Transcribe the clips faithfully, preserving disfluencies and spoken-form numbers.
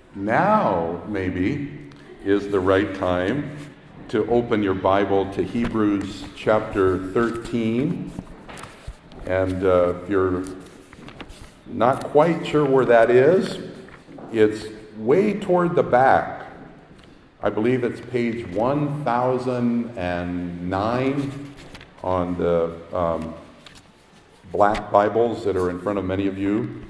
now maybe is the right time to open your Bible to Hebrews chapter thirteen. And uh, if you're not quite sure where that is, it's way toward the back. I believe it's page one thousand nine on the um, black Bibles that are in front of many of you.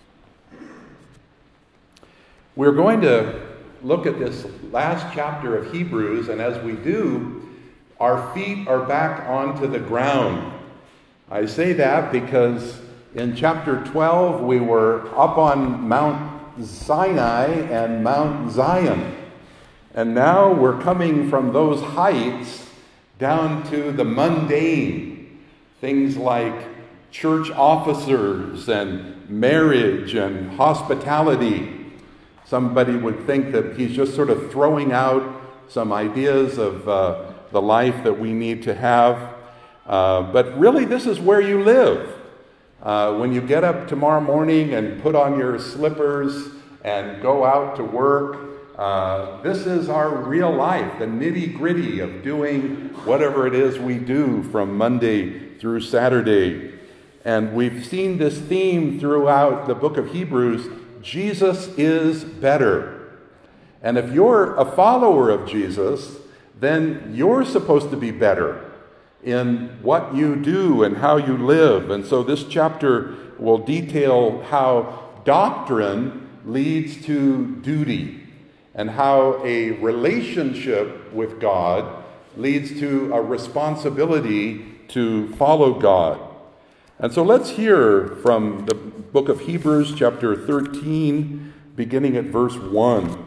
We're going to look at this last chapter of Hebrews, and as we do, our feet are back onto the ground. I say that because in chapter twelve, we were up on Mount Sinai and Mount Zion. And now we're coming from those heights down to the mundane. Things like church officers and marriage and hospitality. Somebody would think that he's just sort of throwing out some ideas of uh, the life that we need to have. Uh, but really, this is where you live. Uh, when you get up tomorrow morning and put on your slippers and go out to work, uh, this is our real life, the nitty-gritty of doing whatever it is we do from Monday through Saturday. And we've seen this theme throughout the book of Hebrews: Jesus is better. And if you're a follower of Jesus, then you're supposed to be better in what you do and how you live. And so this chapter will detail how doctrine leads to duty, and how a relationship with God leads to a responsibility to follow God. And so let's hear from the book of Hebrews, chapter thirteen, beginning at verse one.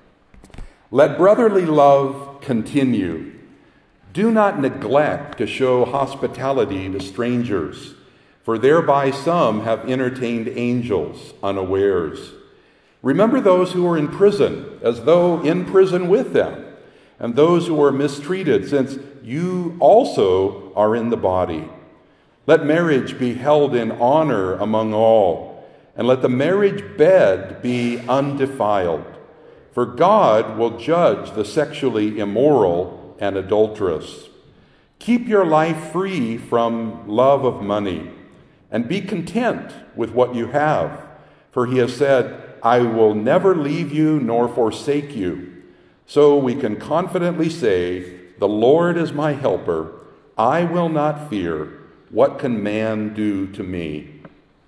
Let brotherly love continue. Do not neglect to show hospitality to strangers, for thereby some have entertained angels unawares. Remember those who are in prison, as though in prison with them, and those who are mistreated, since you also are in the body. Let marriage be held in honor among all, and let the marriage bed be undefiled. For God will judge the sexually immoral and adulterous. Keep your life free from love of money, and be content with what you have. For he has said, I will never leave you nor forsake you. So we can confidently say, the Lord is my helper. I will not fear. What can man do to me?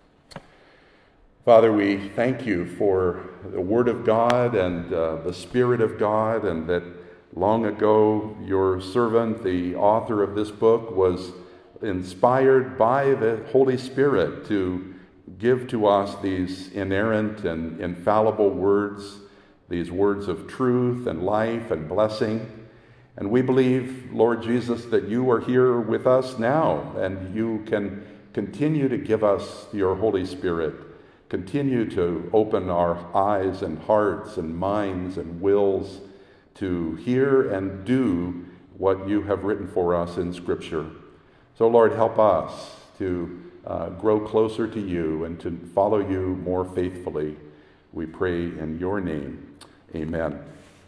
Father, we thank you for the Word of God and uh, the Spirit of God, and that long ago your servant, the author of this book, was inspired by the Holy Spirit to give to us these inerrant and infallible words, these words of truth and life and blessing. And we believe, Lord Jesus, that you are here with us now, and you can continue to give us your Holy Spirit. Continue to open our eyes and hearts and minds and wills to hear and do what you have written for us in Scripture. So, Lord, help us to uh, grow closer to you and to follow you more faithfully. We pray in your name. Amen.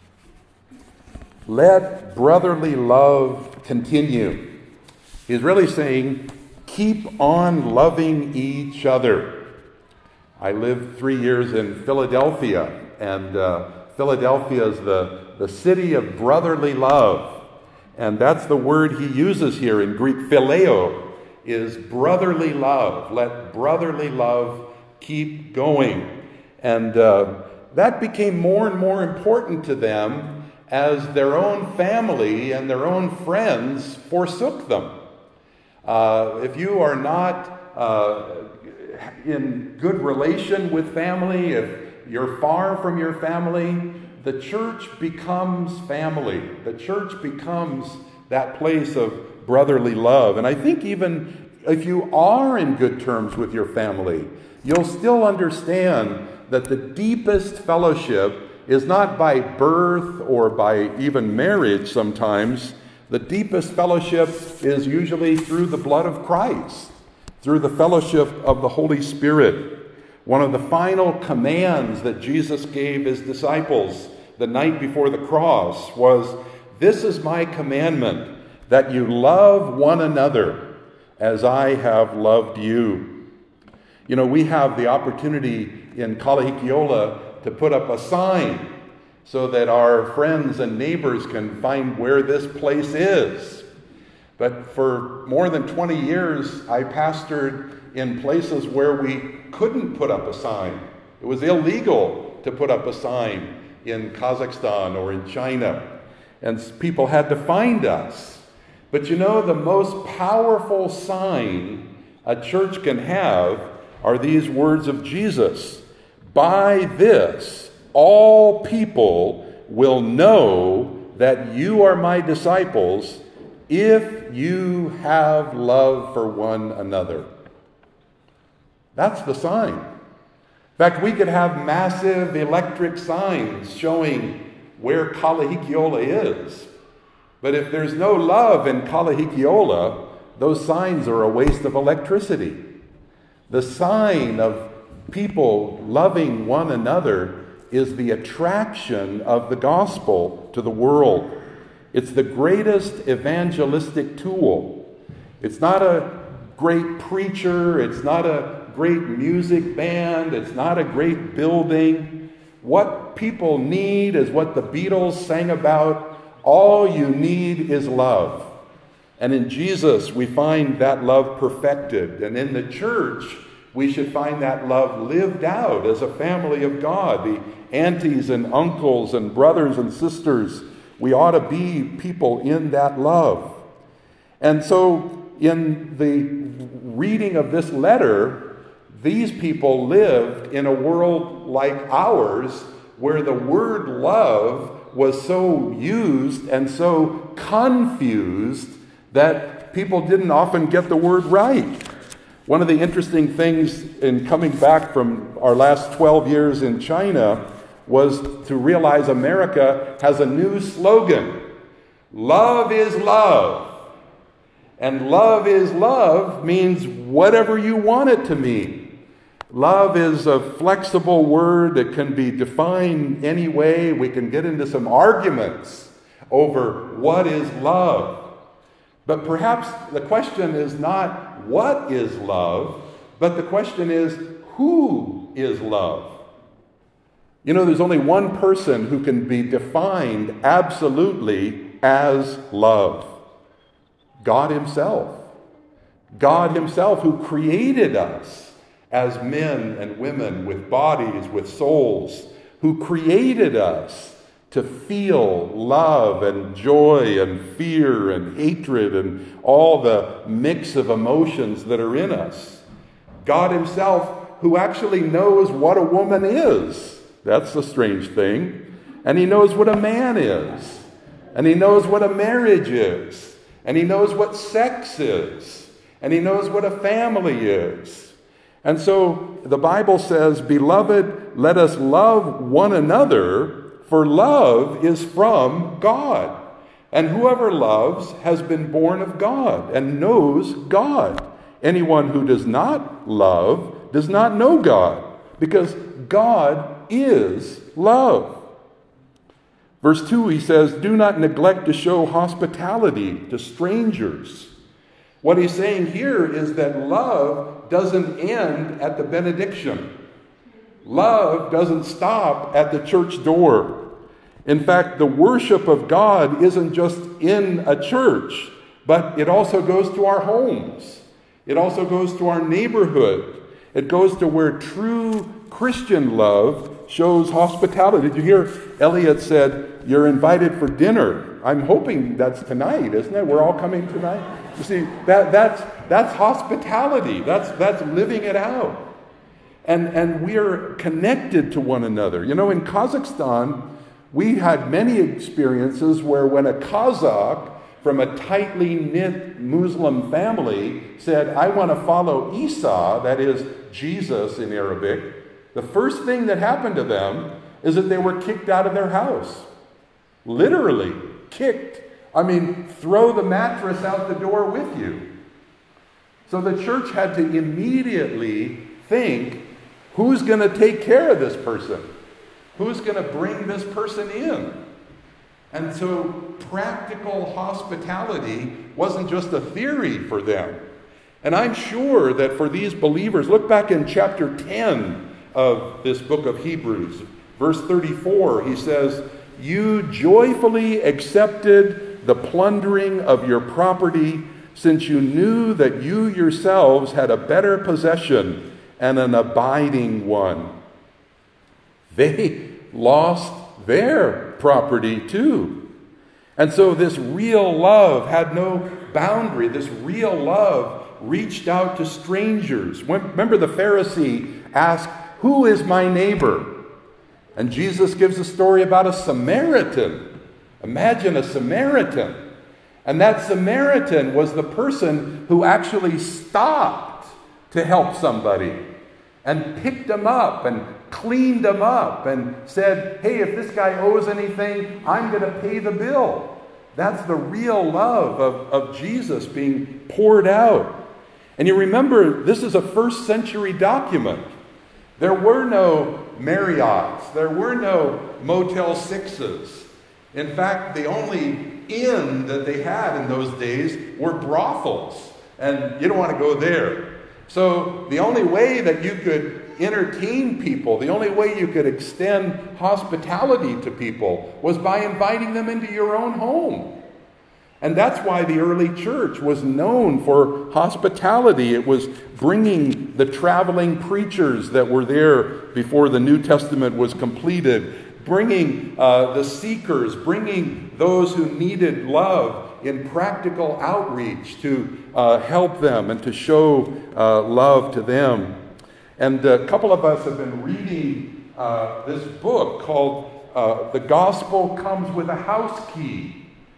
Let brotherly love continue. He's really saying, keep on loving each other. I lived three years in Philadelphia, and uh, Philadelphia is the, the city of brotherly love. And that's the word he uses here in Greek. Phileo is brotherly love. Let brotherly love keep going. And uh, that became more and more important to them as their own family and their own friends forsook them. Uh, if you are not uh, in good relation with family, if you're far from your family, the church becomes family. The church becomes that place of brotherly love. And I think even if you are in good terms with your family, you'll still understand that the deepest fellowship is not by birth or by even marriage sometimes. The deepest fellowship is usually through the blood of Christ, through the fellowship of the Holy Spirit. One of the final commands that Jesus gave his disciples the night before the cross was, "This is my commandment, that you love one another as I have loved you." You know, we have the opportunity in Kalahikiola to put up a sign so that our friends and neighbors can find where this place is. But for more than twenty years, I pastored in places where we couldn't put up a sign. It was illegal to put up a sign in Kazakhstan or in China, and people had to find us. But you know, the most powerful sign a church can have are these words of Jesus. "By this, all people will know that you are my disciples if you have love for one another." That's the sign. In fact, we could have massive electric signs showing where Kalahikiola is. But if there's no love in Kalahikiola, those signs are a waste of electricity. The sign of people loving one another is the attraction of the gospel to the world. It's the greatest evangelistic tool. It's not a great preacher. It's not a great music band. It's not a great building. What people need is what the Beatles sang about. All you need is love. And in Jesus, we find that love perfected. And in the church, we should find that love lived out as a family of God. The aunties and uncles and brothers and sisters, we ought to be people in that love. And so in the reading of this letter, these people lived in a world like ours where the word love was so used and so confused that people didn't often get the word right. One of the interesting things in coming back from our last twelve years in China was to realize America has a new slogan. Love is love. And love is love means whatever you want it to mean. Love is a flexible word that can be defined any way. We can get into some arguments over what is love. But perhaps the question is not what is love, but the question is who is love? You know, there's only one person who can be defined absolutely as love. God himself. God himself who created us as men and women with bodies, with souls, who created us to feel love and joy and fear and hatred and all the mix of emotions that are in us. God himself who actually knows what a woman is. That's the strange thing. And he knows what a man is. And he knows what a marriage is. And he knows what sex is. And he knows what a family is. And so the Bible says, "Beloved, let us love one another, for love is from God. And whoever loves has been born of God and knows God. Anyone who does not love does not know God, because God is love." Verse two, he says, "Do not neglect to show hospitality to strangers." What he's saying here is that love doesn't end at the benediction. Love doesn't stop at the church door. In fact, the worship of God isn't just in a church, but it also goes to our homes. It also goes to our neighborhood. It goes to where true Christian love shows hospitality. Did you hear Elliot said, "You're invited for dinner"? I'm hoping that's tonight, isn't it? We're all coming tonight. You see, that that's that's hospitality. That's that's living it out. And and we are connected to one another. You know, in Kazakhstan, we had many experiences where when a Kazakh from a tightly knit Muslim family said, "I want to follow Isa," that is Jesus in Arabic, the first thing that happened to them is that they were kicked out of their house. Literally kicked. I mean, throw the mattress out the door with you. So the church had to immediately think, Who's going to take care of this person? Who's going to bring this person in? And so practical hospitality wasn't just a theory for them. And I'm sure that for these believers, look back in chapter ten of this book of Hebrews, verse thirty-four, he says, "You joyfully accepted the plundering of your property, since you knew that you yourselves had a better possession and an abiding one." They lost their property too. And so this real love had no boundary. This real love reached out to strangers. Remember, the Pharisee asked, "Who is my neighbor?" And Jesus gives a story about a Samaritan. Imagine a Samaritan. And that Samaritan was the person who actually stopped to help somebody and picked them up and cleaned them up and said, "Hey, if this guy owes anything, I'm going to pay the bill." That's the real love of, of Jesus being poured out. And you remember, this is a first century document. There were no Marriotts. There were no Motel Sixes. In fact, the only inn that they had in those days were brothels. And you don't want to go there. So the only way that you could entertain people, the only way you could extend hospitality to people was by inviting them into your own home. And that's why the early church was known for hospitality. It was bringing the traveling preachers that were there before the New Testament was completed, bringing uh, the seekers, bringing those who needed love in practical outreach to uh, help them and to show uh, love to them. And a couple of us have been reading uh, this book called uh, The Gospel Comes with a House Key.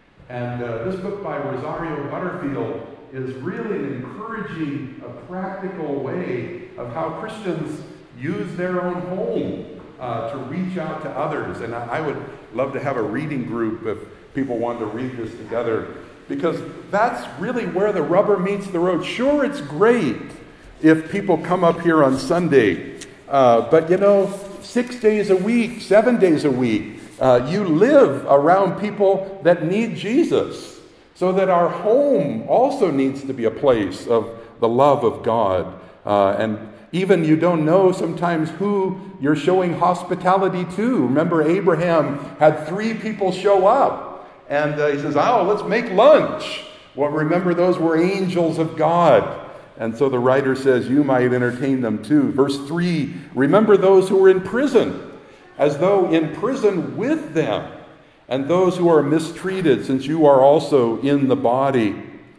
And uh, this book by Rosario Butterfield is really an encouraging, a practical way of how Christians use their own home uh, to reach out to others. And I, I would love to have a reading group if people want to read this together, because that's really where the rubber meets the road. Sure, it's great if people come up here on Sunday, uh, but you know, six days a week, seven days a week, Uh, you live around people that need Jesus, so that our home also needs to be a place of the love of God. Uh, and even you don't know sometimes who you're showing hospitality to. Remember, Abraham had three people show up, and uh, he says, "Oh, let's make lunch." Well, remember, those were angels of God. And so the writer says you might entertain them too. Verse three, "Remember those who were in prison, as though in prison with them, and those who are mistreated, since you are also in the body."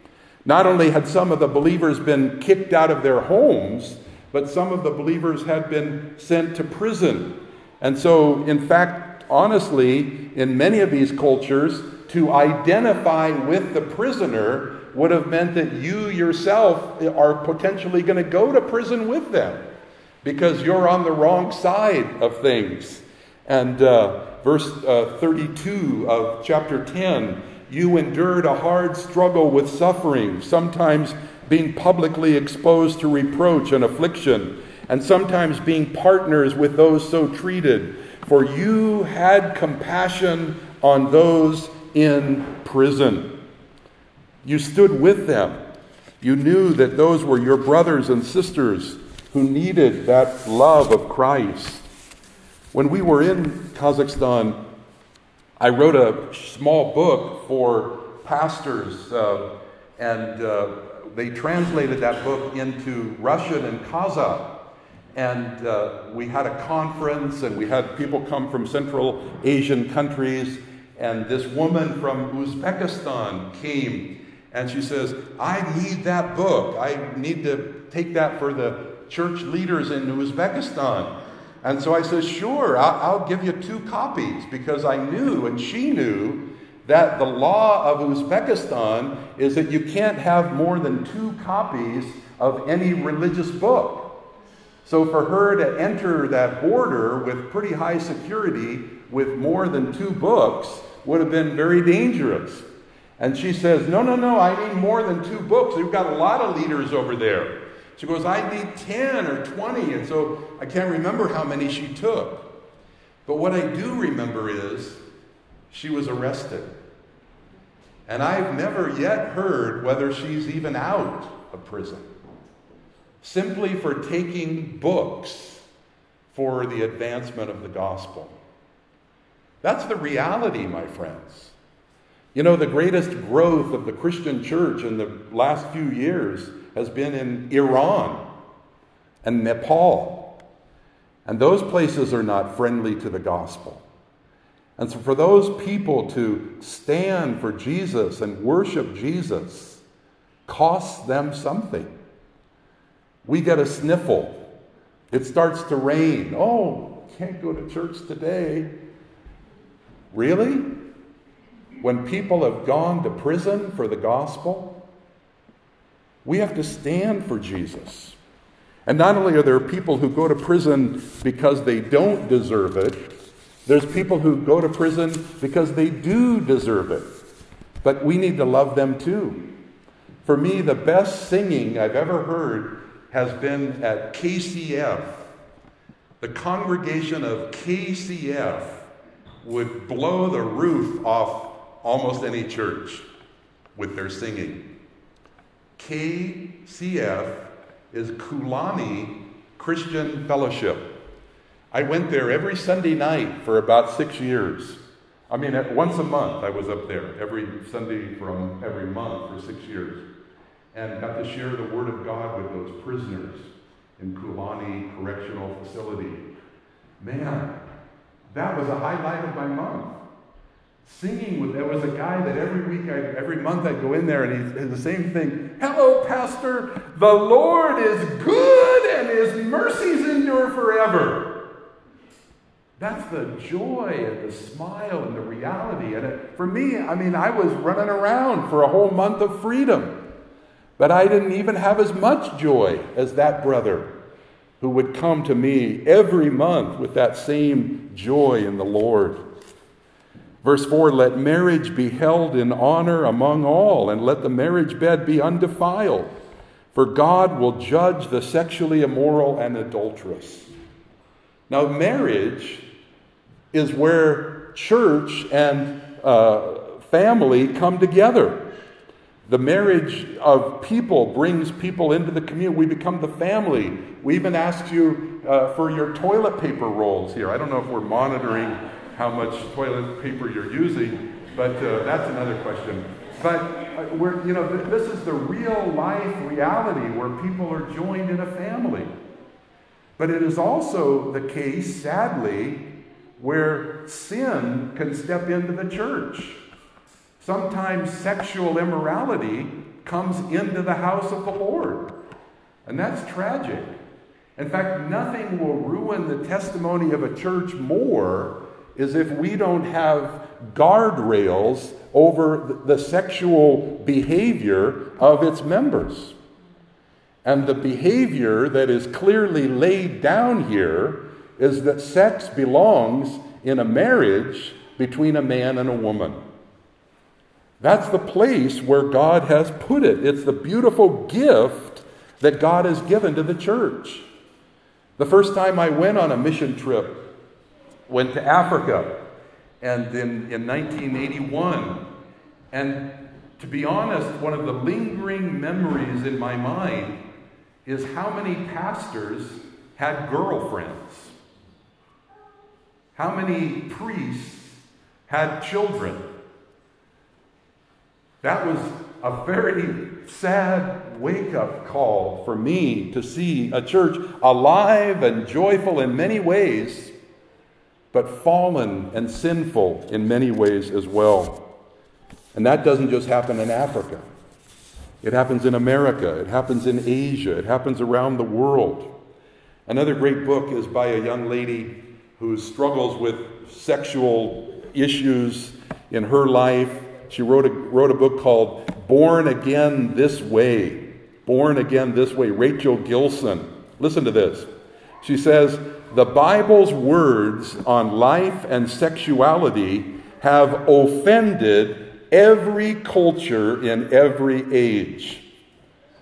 Not only had some of the believers been kicked out of their homes, but some of the believers had been sent to prison. And so, in fact, honestly, in many of these cultures, to identify with the prisoner would have meant that you yourself are potentially going to go to prison with them, because you're on the wrong side of things. And uh, verse uh, thirty-two of chapter ten, "You endured a hard struggle with suffering, sometimes being publicly exposed to reproach and affliction, and sometimes being partners with those so treated. For you had compassion on those in prison." You stood with them. You knew that those were your brothers and sisters who needed that love of Christ. When we were in Kazakhstan, I wrote a small book for pastors, uh, and uh, they translated that book into Russian and Kazakh. And uh, we had a conference, and we had people come from Central Asian countries. And this woman from Uzbekistan came, and she says, "I need that book. I need to take that for the church leaders in Uzbekistan." And so I said, "Sure, I'll, I'll give you two copies," because I knew, and she knew, that the law of Uzbekistan is that you can't have more than two copies of any religious book. So for her to enter that border with pretty high security with more than two books would have been very dangerous. And she says, no, no, no, I need more than two books. We've got a lot of leaders over there. She goes, I need ten or twenty. And so I can't remember how many she took. But what I do remember is she was arrested. And I've never yet heard whether she's even out of prison. Simply for taking books for the advancement of the gospel. That's the reality, my friends. You know, the greatest growth of the Christian church in the last few years has been in Iran and Nepal. And those places are not friendly to the gospel. And so for those people to stand for Jesus and worship Jesus costs them something. We get a sniffle. It starts to rain. Oh, can't go to church today. Really? When people have gone to prison for the gospel, we have to stand for Jesus. And not only are there people who go to prison because they don't deserve it, there's people who go to prison because they do deserve it. But we need to love them too. For me, the best singing I've ever heard has been at K C F. The congregation of K C F would blow the roof off almost any church with their singing. K C F is Kulani Christian Fellowship. I went there every Sunday night for about six years. I mean, at, once a month I was up there, every Sunday from every month for six years. And got to share the Word of God with those prisoners in Kulani Correctional Facility. Man, that was a highlight of my month. Singing with, there was a guy that every week, I, every month I'd go in there and he'd the same thing. Hello, Pastor, the Lord is good and His mercies endure forever. That's the joy and the smile and the reality. And it, for me, I mean, I was running around for a whole month of freedom. But I didn't even have as much joy as that brother who would come to me every month with that same joy in the Lord. Verse four, let marriage be held in honor among all, and let the marriage bed be undefiled, for God will judge the sexually immoral and adulterous. Now, marriage is where church and uh, family come together. The marriage of people brings people into the community. We become the family. We even ask you uh, for your toilet paper rolls here. I don't know if we're monitoring how much toilet paper you're using, but uh, that's another question. But uh, we're, you know, th- this is the real life reality where people are joined in a family. But it is also the case, sadly, where sin can step into the church. Sometimes sexual immorality comes into the house of the Lord. And that's tragic. In fact, nothing will ruin the testimony of a church more is if we don't have guardrails over the sexual behavior of its members. And the behavior that is clearly laid down here is that sex belongs in a marriage between a man and a woman. That's the place where God has put it. It's the beautiful gift that God has given to the church. The first time I went on a mission trip, went to Africa, and in, in nineteen eighty-one. And to be honest, one of the lingering memories in my mind is how many pastors had girlfriends. How many priests had children. That was a very sad wake-up call for me to see a church alive and joyful in many ways, but fallen and sinful in many ways as well. And that doesn't just happen in Africa. It happens in America. It happens in Asia. It happens around the world. Another great book is by a young lady who struggles with sexual issues in her life. She wrote a, wrote a book called Born Again This Way. Born Again This Way. Rachel Gilson. Listen to this. She says, the Bible's words on life and sexuality have offended every culture in every age.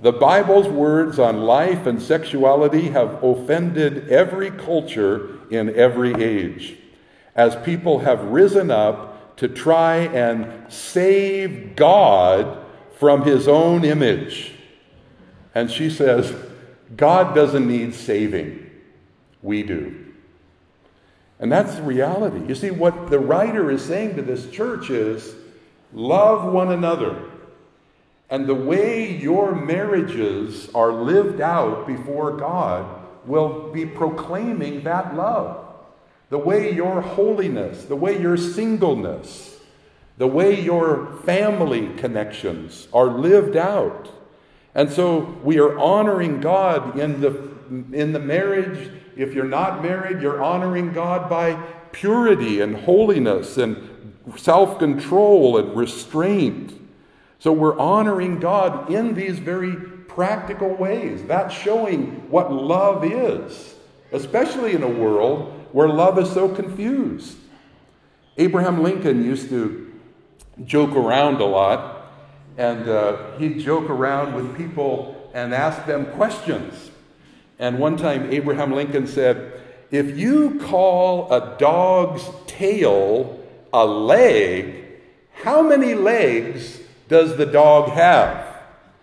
The Bible's words on life and sexuality have offended every culture in every age, as people have risen up to try and save God from his own image. And she says, God doesn't need saving. We do. And that's the reality. You see, what the writer is saying to this church is, love one another. And the way your marriages are lived out before God will be proclaiming that love. The way your holiness, the way your singleness, the way your family connections are lived out. And so we are honoring God in the in the marriage. If you're not married, you're honoring God by purity and holiness and self-control and restraint. So we're honoring God in these very practical ways. That's showing what love is, especially in a world where love is so confused. Abraham Lincoln used to joke around a lot, and uh, he'd joke around with people and ask them questions. And one time Abraham Lincoln said, if you call a dog's tail a leg, how many legs does the dog have?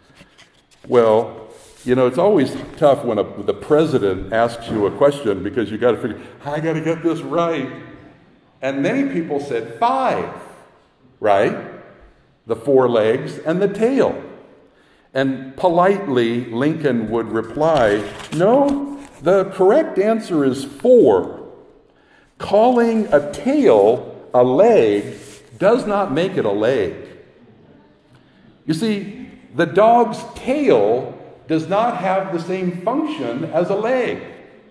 Well, you know, it's always tough when a, the president asks you a question because you got to figure, I got to get this right. And many people said five, right? The four legs and the tail. And politely, Lincoln would reply, no, the correct answer is four. Calling a tail a leg does not make it a leg. You see, the dog's tail does not have the same function as a leg.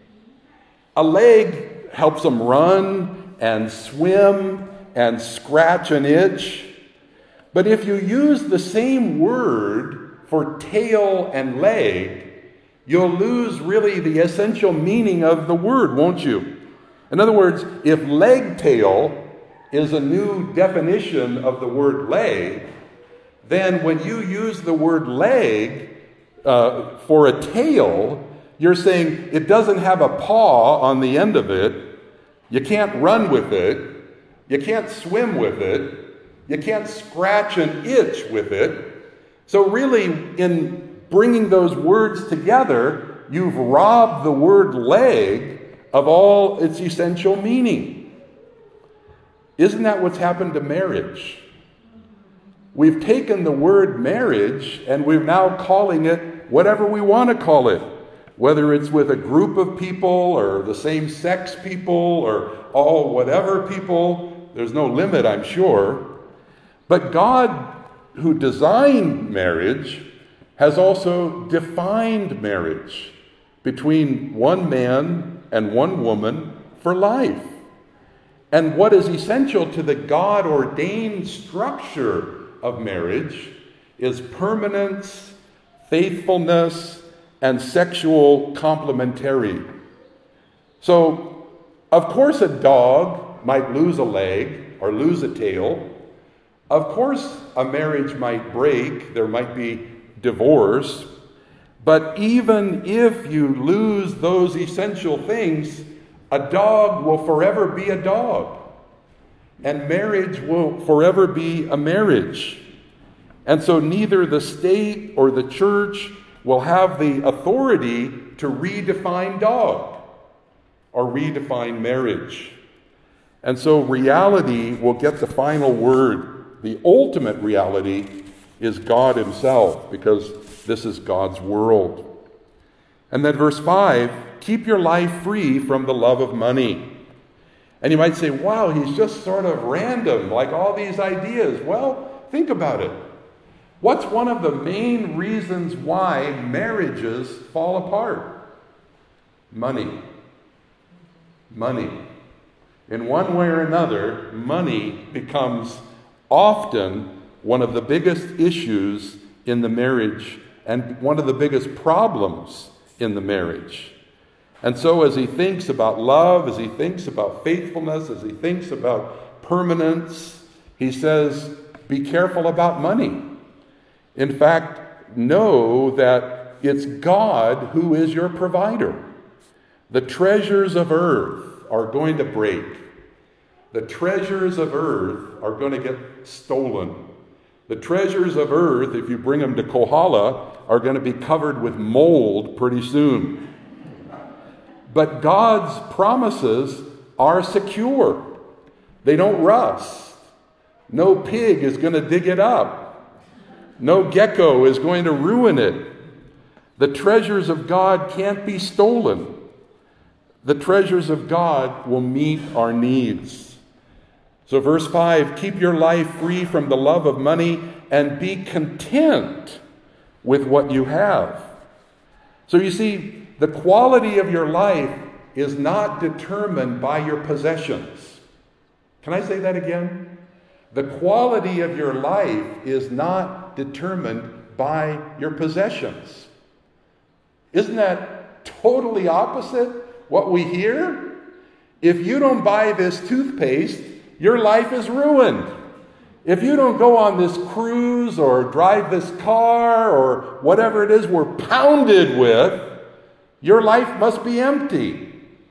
A leg helps them run and swim and scratch and itch. But if you use the same word for tail and leg, you'll lose really the essential meaning of the word, won't you? In other words, if leg tail is a new definition of the word leg, then when you use the word leg uh, for a tail, you're saying it doesn't have a paw on the end of it, you can't run with it, you can't swim with it, you can't scratch and itch with it. So really, in bringing those words together, you've robbed the word leg of all its essential meaning. Isn't that what's happened to marriage? We've taken the word marriage and we're now calling it whatever we want to call it, whether it's with a group of people or the same sex people or all whatever people. There's no limit, I'm sure. But God, who designed marriage, has also defined marriage between one man and one woman for life. And what is essential to the God-ordained structure of marriage is permanence, faithfulness, and sexual complementarity. So, of course, a dog might lose a leg or lose a tail. Of course, a marriage might break, there might be divorce, but even if you lose those essential things, a dog will forever be a dog, and marriage will forever be a marriage. And so neither the state or the church will have the authority to redefine dog or redefine marriage. And so reality will get the final word. The ultimate reality is God himself, because this is God's world. And then verse five, keep your life free from the love of money. And you might say, wow, he's just sort of random, like all these ideas. Well, think about it. What's one of the main reasons why marriages fall apart? Money. Money. In one way or another, money becomes often one of the biggest issues in the marriage and one of the biggest problems in the marriage. And so as he thinks about love, as he thinks about faithfulness, as he thinks about permanence, he says, be careful about money. In fact, know that it's God who is your provider. The treasures of earth are going to break. The treasures of earth are going to get stolen. The treasures of earth, if you bring them to Kohala, are going to be covered with mold pretty soon. But God's promises are secure. They don't rust. No pig is going to dig it up. No gecko is going to ruin it. The treasures of God can't be stolen. The treasures of God will meet our needs. So verse five, keep your life free from the love of money and be content with what you have. So you see, the quality of your life is not determined by your possessions. Can I say that again? The quality of your life is not determined by your possessions. Isn't that totally opposite what we hear? If you don't buy this toothpaste, your life is ruined. If you don't go on this cruise or drive this car or whatever it is we're pounded with, your life must be empty.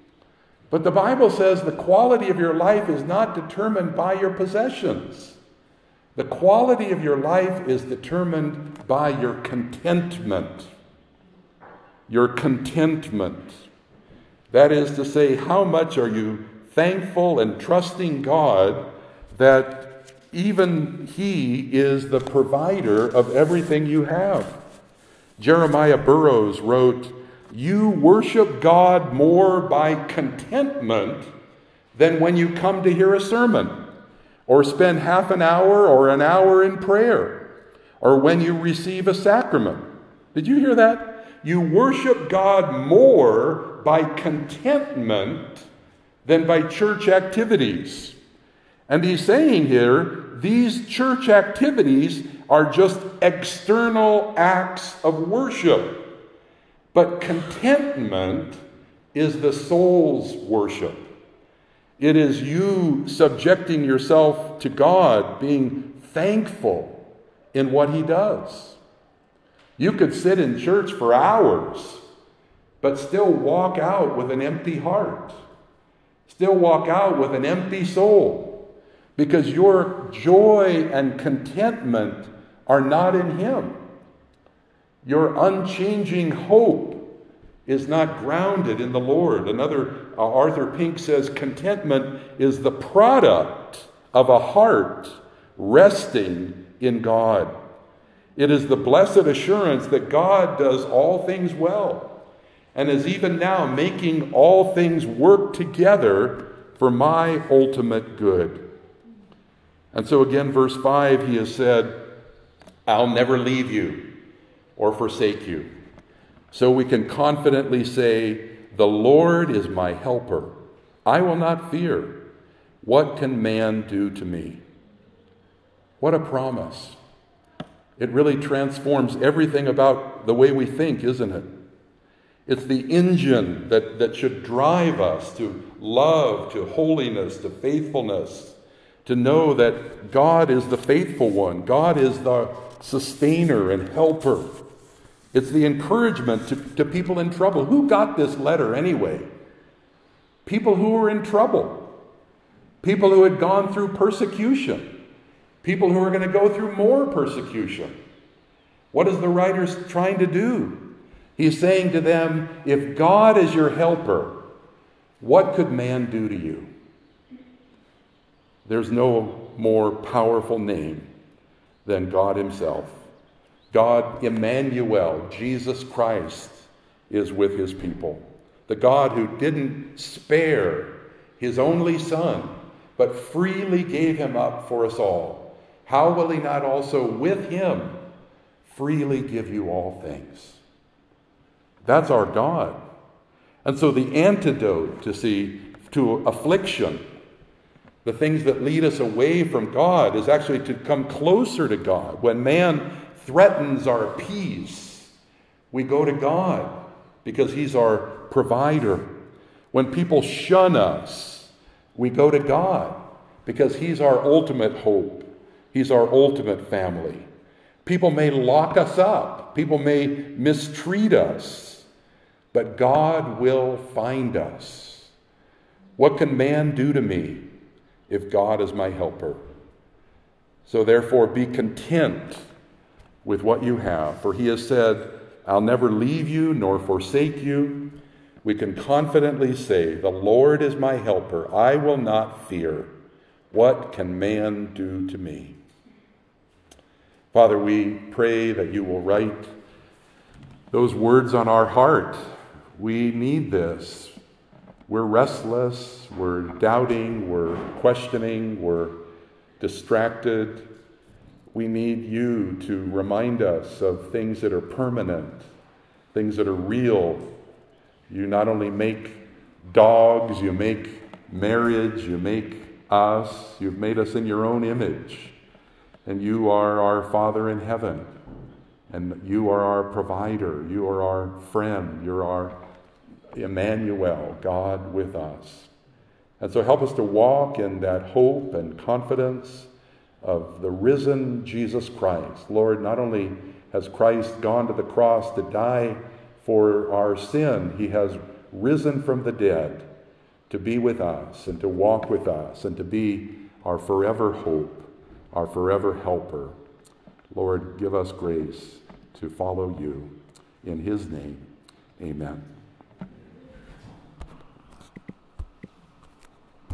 But the Bible says the quality of your life is not determined by your possessions. The quality of your life is determined by your contentment. Your contentment. That is to say, how much are you thankful and trusting God that even He is the provider of everything you have. Jeremiah Burroughs wrote, "You worship God more by contentment than when you come to hear a sermon, or spend half an hour or an hour in prayer, or when you receive a sacrament." Did you hear that? You worship God more by contentment than by church activities. And he's saying here, these church activities are just external acts of worship. But contentment is the soul's worship. It is you subjecting yourself to God, being thankful in what He does. You could sit in church for hours, but still walk out with an empty heart. Still walk out with an empty soul, because your joy and contentment are not in Him. Your unchanging hope is not grounded in the Lord. Another, uh, Arthur Pink says, contentment is the product of a heart resting in God. It is the blessed assurance that God does all things well, and is even now making all things work together for my ultimate good. And so again, verse five, he has said, I'll never leave you or forsake you. So we can confidently say, the Lord is my helper. I will not fear. What can man do to me? What a promise. It really transforms everything about the way we think, isn't it? It's the engine that, that should drive us to love, to holiness, to faithfulness, to know that God is the faithful one. God is the sustainer and helper. It's the encouragement to, to people in trouble. Who got this letter anyway? People who were in trouble. People who had gone through persecution. People who are going to go through more persecution. What is the writer trying to do? He's saying to them, if God is your helper, what could man do to you? There's no more powerful name than God Himself. God Emmanuel, Jesus Christ, is with His people. The God who didn't spare His only Son, but freely gave Him up for us all. How will He not also with Him freely give you all things? That's our God. And so the antidote to see to affliction, the things that lead us away from God, is actually to come closer to God. When man threatens our peace, we go to God because He's our provider. When people shun us, we go to God because He's our ultimate hope. He's our ultimate family. People may lock us up. People may mistreat us. But God will find us. What can man do to me if God is my helper? So therefore, be content with what you have. For he has said, I'll never leave you nor forsake you. We can confidently say, the Lord is my helper. I will not fear. What can man do to me? Father, we pray that you will write those words on our heart. We need this. We're restless, we're doubting, we're questioning, we're distracted. We need you to remind us of things that are permanent, things that are real. You not only make dogs, you make marriage, you make us, you've made us in your own image. And you are our Father in heaven. And you are our provider. You are our friend. You're our Emmanuel, God with us. And so help us to walk in that hope and confidence of the risen Jesus Christ. Lord, not only has Christ gone to the cross to die for our sin, he has risen from the dead to be with us and to walk with us and to be our forever hope, our forever helper. Lord, give us grace to follow you. In his name, amen.